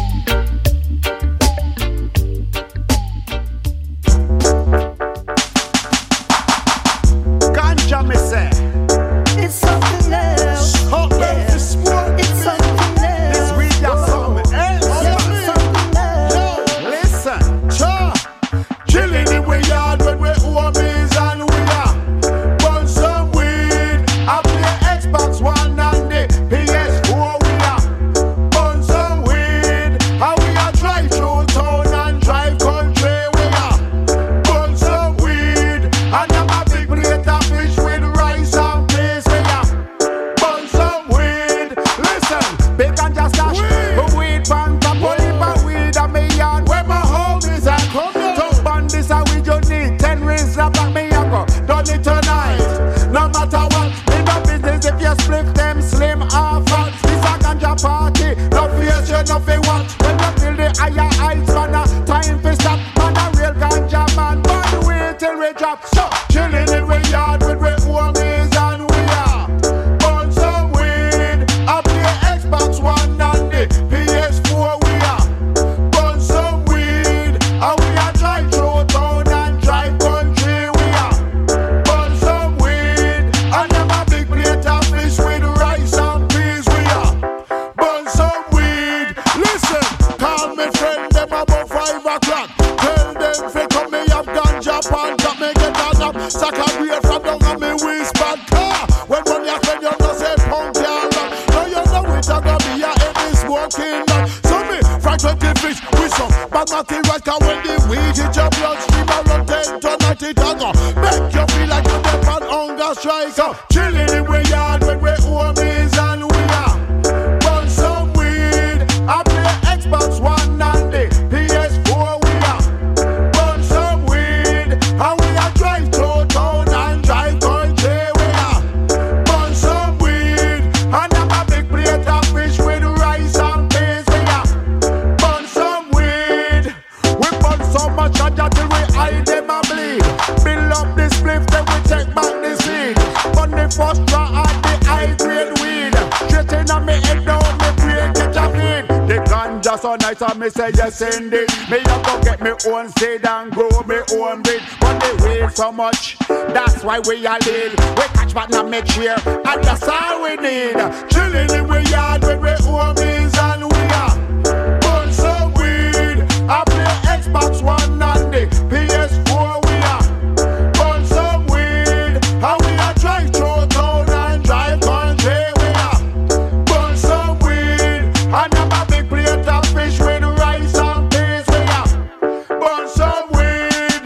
Ganja me say.
It's something else.
Hot yeah. It's
something else.
This weed got something else.
Yeah, something else.
Listen, cha. Chilling in we yard when we homies and we are. Burn some weed. I play Xbox One and the P S four we are. Burn some weed. How we are drive through town and drive country we are. Burn some weed. And I'm a big plate of fish with rice and peas we are. Burn some weed. Listen, big and just dash. But weed pan top only but weed and me yard where my homies are. Top on this and we just need ten rings up at me and go. Done it tonight. No matter what, in the business if you split them slim or fat. This a ganja party. No face you nothing want. When you feel the higher heights man a time for stop. Man a real ganja man. But wait till we drop. So chilling in we yard with we homies and we are. Burn some weed. I play Xbox One and the P S four we are. Burn some weed. And we are drive through town and drive country we are. Burn some weed. And them a big plate of fish with rice and peas we are. Burn some weed. Listen, call me friend them about five o'clock. Tell them fi come me have ganja pan top. Me get a nap, sack a beer from down on me wristband car. When one ya friend you know say punk ya lock. Now you know it a go be a heavy smoking lot. So me fry twenty fish with some bad material. Cause when the weed hit your bloodstream around ten tonight it a go make you feel like you dey on hunger strike. So chilling in we yard when we homies and we are. Burn some weed. I play Xbox One and the P S four we are. Burn some weed. And we are drive through town and drive country we are. Burn some weed. And I'm a big plate of fish with rice and peas we are. Burn some weed. We burn so much ganja till we hide them and bleed. Build up this spliff then we take back the seed. Burn the first straw and the high grade weed. Straight in on me head down me brain get a feed. The ganja so nice and me say yes indeed. Me a go get me own seed and grow me own breed. But they weed so much, that's why we a lead. We catch back and make cheer, and that's all we need. Chilling in we yard with we homies and we are. Burn some weed. I play Xbox One and the P S four we are. Burn some weed. And we are drive through town and drive country we are. Burn some weed. And I'm a big plate of fish with rice and peas we are. Burn some weed.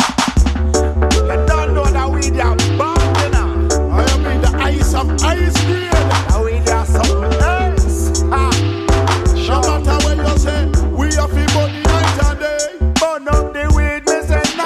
You don't know that weed are bad, you know. I mean the ice of ice cream. That weed are something else. Ha. No matter what you say, we have to burn the night and day. Burn up the weed, me say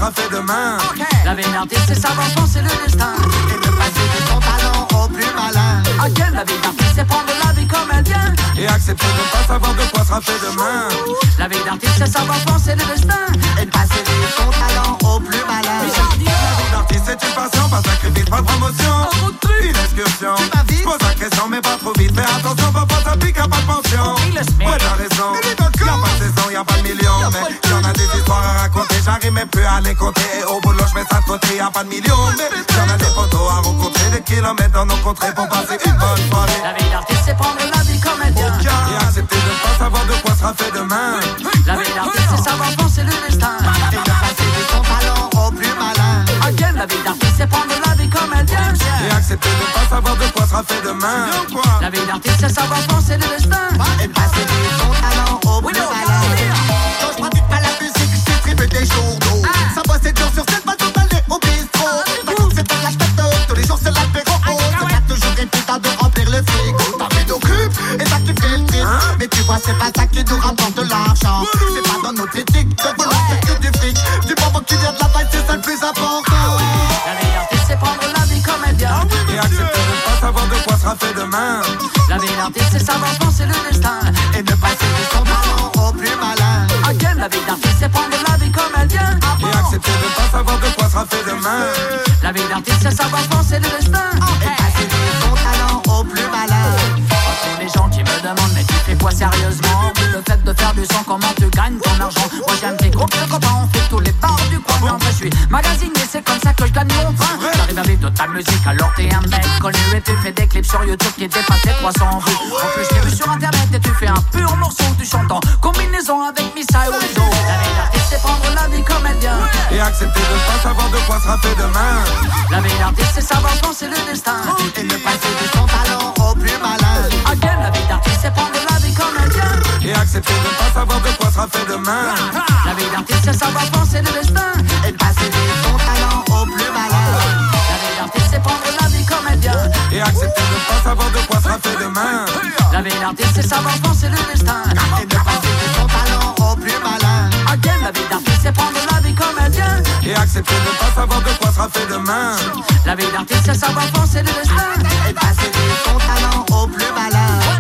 sera fait demain.
La vie d'artiste, c'est savoir penser le destin
et de passer de son talent au plus malin.
Ok, la vie d'artiste, c'est prendre la vie comme elle vient
et accepter de ne pas savoir de quoi sera fait demain.
La vie d'artiste, c'est savoir penser le destin
et de passer de son talent au plus malin.
La vie d'artiste, c'est une passion, pas sacrifice, pas promotion. Une excursion, je pose la question mais pas trop vite. Fais attention, papa, ça pique, y'a pas de pension. Ouais, t'as raison, y'a pas de saison, y'a pas de millions. Mais y'en a des histoires à raconter, j'arrive même plus à les compter. Et au boulot, je mets ça de côté, y'a pas de millions. Mais y'en a des photos à rencontrer, des kilomètres dans nos contrées pour passer une bonne soirée.
La vie d'artiste, c'est prendre la vie comme elle vient
et accepter de ne pas savoir de quoi sera fait demain.
La vie d'artiste, c'est savoir penser le destin
et de passer de son talent au plus malin.
Ok, la vie d'artiste, c'est prendre la vie comme elle vient
et accepter de ne pas savoir de quoi sera fait demain.
La vie d'artiste, c'est savoir penser le destin
et de passer de son talent au plus malin. Quand je pratique pas la musique, j'ai trippé des jours d'eau. Ça bosse sept jours sur sept, pas tout aller au bistrot. Maintenant c'est pas l'âge top, tous les jours c'est l'apéro. C'est pas toujours une putain de remplir le frigo. Ta vie d'occupe et ça qui fait le triste. Mais tu vois c'est pas ça qui nous rapporte de l'argent. C'est pas dans notre éthique de vouloir faire que du fric. Du moment que tu viens de la taille, c'est ça le plus important.
La vie d'artiste, c'est prendre la vie comme elle vient
et accepter de ne pas savoir de quoi sera fait demain.
La vie d'artiste, c'est savoir penser le destin
et de passer de son talent au plus malin.
Ok, la vie d'artiste, c'est prendre la vie comme elle vient
et accepter de ne pas savoir de quoi sera fait demain.
La vie d'artiste, c'est savoir penser le destin
et passer de son talent au plus malin.
Tous les gens qui me demandent mais tu fais quoi sérieusement? Oui, le fait de faire du son, comment tu gagnes ton argent? Moi j'ai un petit groupe de copains, on fait tous les bars du coin. Mais en vrai je suis magasinier, c'est comme ça que je gagne mon pain. J'arrive avec de ta musique alors t'es un mec connu et tu fais des clips sur YouTube qui dépassent les trois cents vues. En plus je t'ai vu sur internet et tu fais un pur morceau. Tu chantes en combinaison avec Missa et Wezo. La vie d'artiste c'est prendre la vie comme elle vient
et accepter de ne pas savoir de quoi sera fait demain.
La vie d'artiste c'est savoir penser le destin
et de passer de son talent au plus malin.
Again, la vie d'artiste c'est prendre la vie comme elle vient
et accepter de ne pas savoir de quoi sera fait demain.
La vie d'artiste c'est savoir penser le destin
et de passer de son talent au plus malin.
La vie d'artiste c'est prendre la vie comme elle vient
et accepter de ne pas savoir de quoi sera fait demain.
La vie d'artiste c'est savoir penser le destin
et de passer de son talent au plus malin.
Again, la vie d'artiste c'est prendre la vie comme elle vient
et accepter de ne pas savoir de quoi sera fait demain.
La vie d'artiste c'est savoir penser le destin
et de passer de son talent au plus malin.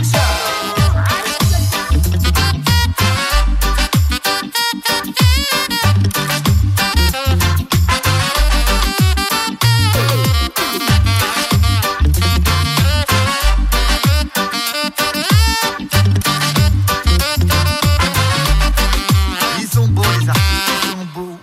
Ils sont beaux les artistes, ils sont beaux.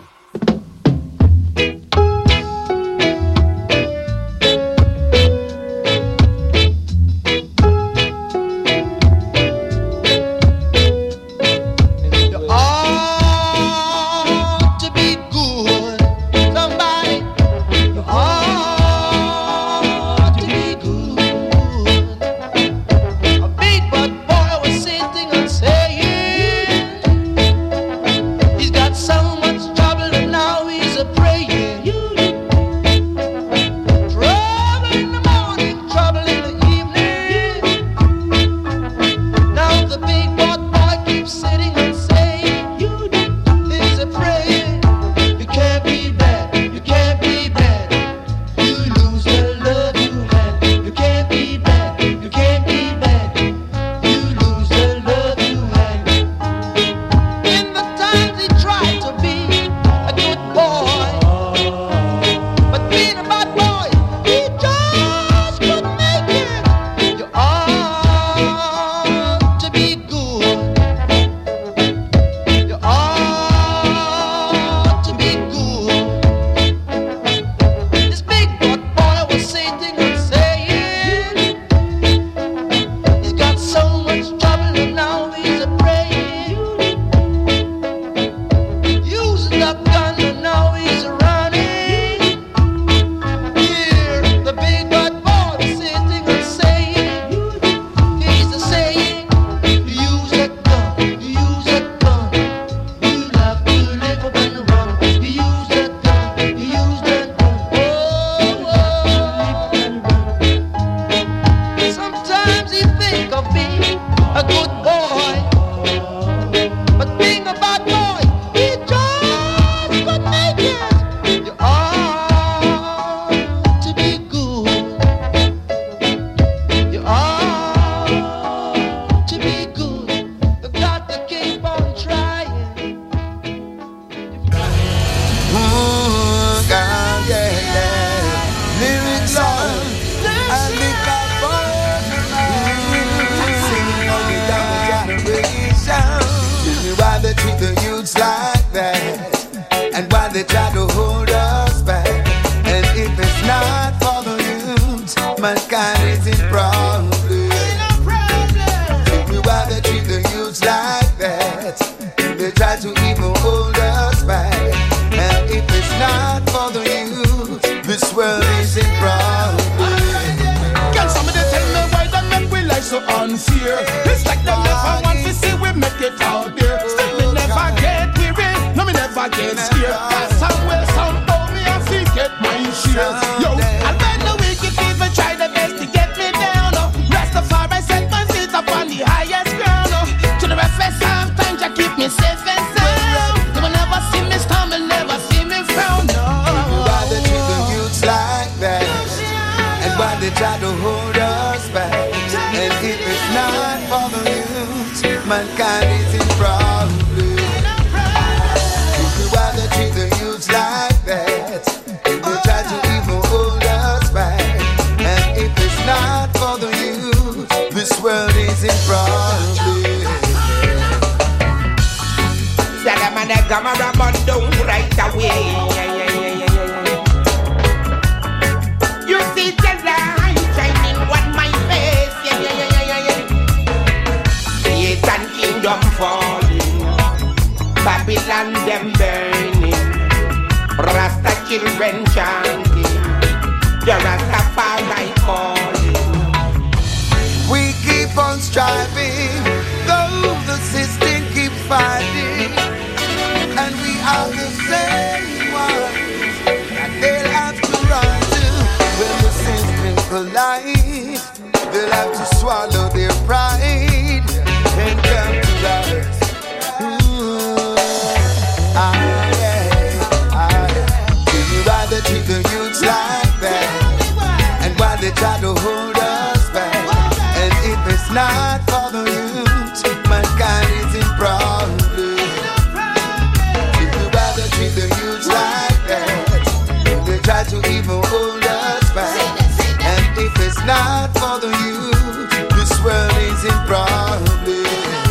they try to hold us back. And if it's not for the youth, mankind is in problem. Tell me why they treat the youths like that. They try to even hold us back. And if it's not for the youth, this world is in problem.
Can somebody tell me why they make we life so unfair? It's like they never want to see we make it out there. Still me never get weary, no me never get scared. Cause somewhere, somehow me I feel get my share. Yo, and when the wicked people try their best to get me down, oh, Rastafari set my feet up on the highest ground. Oh, to the first time, time to keep me safe and sound. They will never see me stumble, never see me frown. No.
Why they treat the youths like that? And why they try to hold us back? And if it's not for the youth, mankind is in problem. Why they treat the youths like that? And they try to even hold us back. And if it's not for the youth, this world is in problem.
Tell them and they come around but don't right away. Yeah, yeah, yeah, yeah, yeah, yeah. You see the light shining on my face. Yeah, yeah, yeah, yeah, yeah, yeah. Satan kingdom falling, Babylon them burning, Rasta children chanting, the Rastafari calling.
We keep on striving, though the system keeps fighting. And we are the same ones that they'll have to run to. When the system collides, they'll have to swallow their pride and come to us. Ooh, ah, yeah, ah, yeah. Tell me why they treat the youths like that, and why they try to hold us back. And if it's not for the youths, mankind is in problem. Treat the youths like that. They try to even hold us back. And if it's not for the youth, this world is in problem.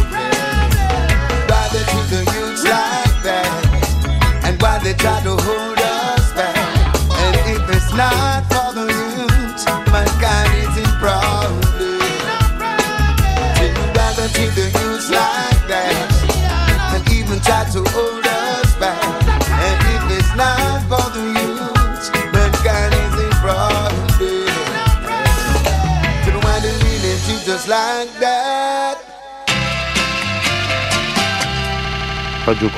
Why they treat the youths like that? And why they try to hold us back? And if it's not for the youth, mankind is in problem. Why they treat the youths like that? And even try to hold us back. And if it's not for the youth, mankind is in problem. You know why they really treat us like that?
Radio